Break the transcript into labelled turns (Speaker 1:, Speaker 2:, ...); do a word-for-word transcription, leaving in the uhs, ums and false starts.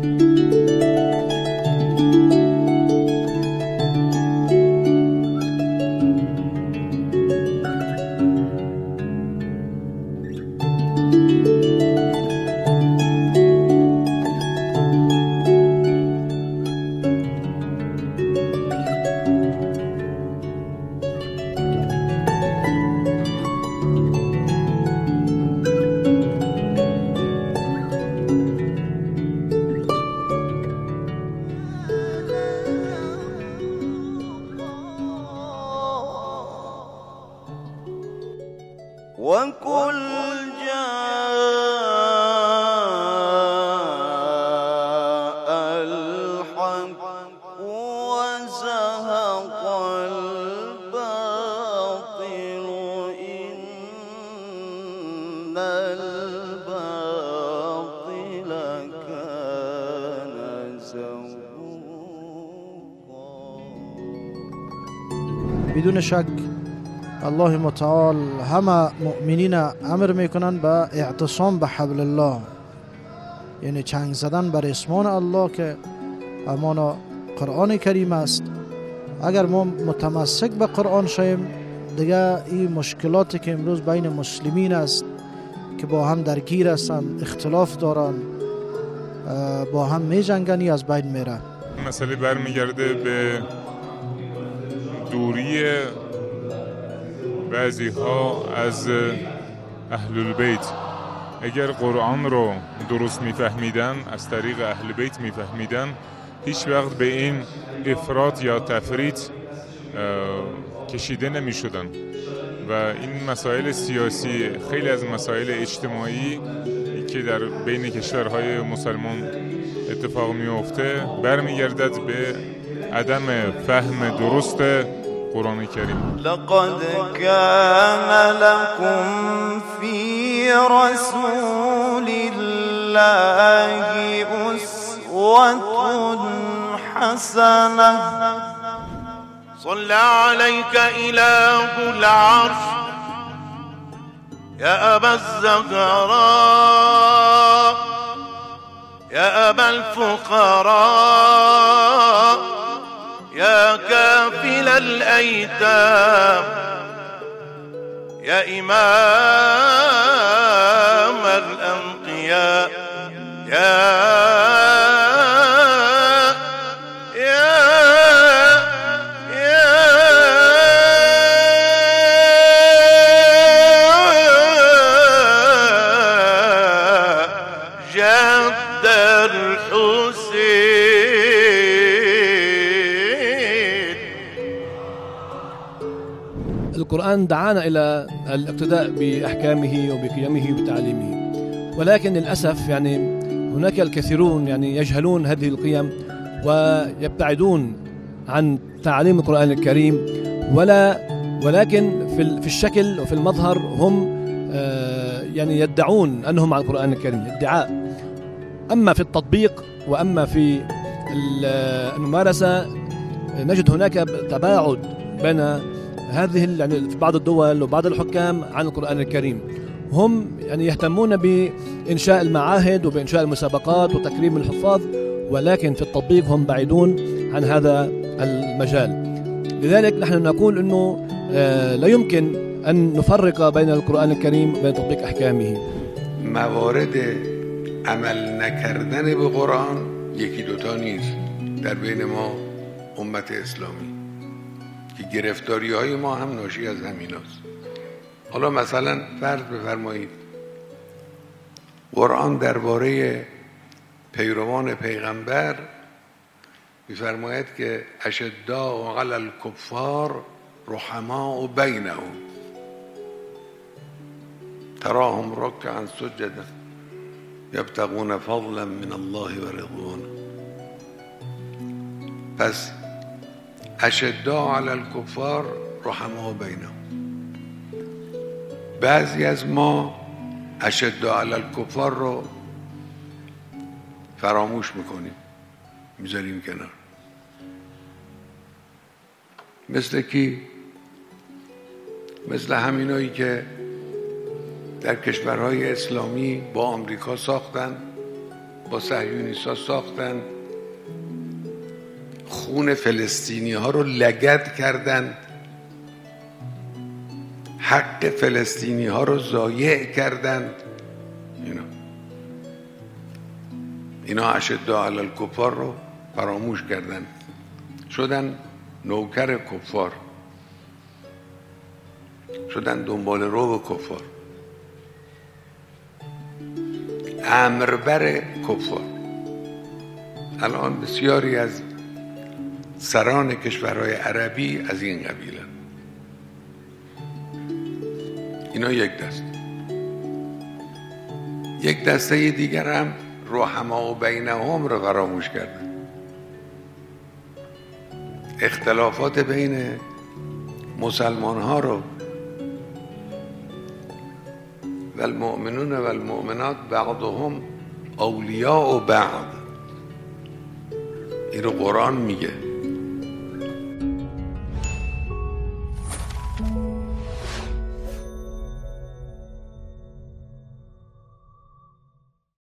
Speaker 1: وقل جاء الحق وزهق الباطل إن الباطل كان زهوقا.
Speaker 2: بدون شک الله متعال همه مؤمنین امر میکنن به اعتصام به حبل الله، یعنی چنگ زدن بر اسمان الله که امان قرآن کریم است. اگر ما متمسک به قرآن شویم دیگه این مشکلاتی که امروز بین مسلمین است که با هم درگیر هستند، اختلاف دارن، با هم می جنگنی از بین میره.
Speaker 3: مسئله برمیگرده به دوری بعضی ها از اهل البیت. اگر قرآن رو درست میفهمیدن، از طریق اهل بیت میفهمیدن، هیچ وقت به این افراط یا تفریط کشیده نمی شدن و این مسائل سیاسی، خیلی از مسائل اجتماعی که در بین کشورهای مسلمان اتفاق میفته برمیگردد به عدم فهم درست قرآن کریم.
Speaker 1: لقد كان لكم في رسول الله أسوة حسنة. صلى عليك إله العرش يا أبا الزهراء يا أبا الفقراء يا كافل الأيتام يا إمام الأنقياء يا
Speaker 4: القرآن دعانا إلى الاقتداء بأحكامه وبقيمه وبتعليمه، ولكن للأسف يعني هناك الكثيرون يعني يجهلون هذه القيم ويبتعدون عن تعاليم القرآن الكريم، ولا ولكن في في الشكل وفي المظهر هم يعني يدعون أنهم على القرآن الكريم ادعاء. أما في التطبيق وأما في الممارسة نجد هناك تباعد بين هذه يعني في بعض الدول وبعض الحكام عن القرآن الكريم. هم يعني يهتمون بإنشاء المعاهد وبإنشاء المسابقات وتكريم الحفاظ، ولكن في التطبيق هم بعيدون عن هذا المجال. لذلك نحن نقول أنه لا يمكن أن نفرق بين القرآن الكريم وبين تطبيق أحكامه.
Speaker 5: موارد عمل نکردن به قرآن یکی دوتا نیست در بین ما امت اسلامی که گرفتاری های ما هم ناشی از همین هست. حالا مثلا فرض بفرمایید قرآن درباره پیروان پیغمبر می‌فرماید که اشداء علی الکفار رحماء بینهم تراهم رکعا سجدا یبتغون فضلا من الله و رضوانه. پس اشداء علی الکفار رحماء بینهم. بعضی از ما اشداء علی الکفار رو فراموش میکنیم، میذاریم کنار. مثل کی؟ مثل همینایی که در کشورهای اسلامی با آمریکا ساختن، با صهیونیست‌ها ساختن، خون فلسطینی ها رو لگد کردن، حق فلسطینی ها رو ضایع کردن. اینا اینا اشداء علی الکفار رو فراموش کردن، شدن نوکر کفار، شدن دنبال رو کفار، امربر کفار. الان بسیاری از سران کشورهای عربی از این قبیله. اینا یک دسته. یک دسته دیگر هم رحما و بینهم رو فراموش کردن. اختلافات بین مسلمان ها رو والمؤمنون والمؤمنات بعضهم اولیاء و بعض، این رو قرآن میگه.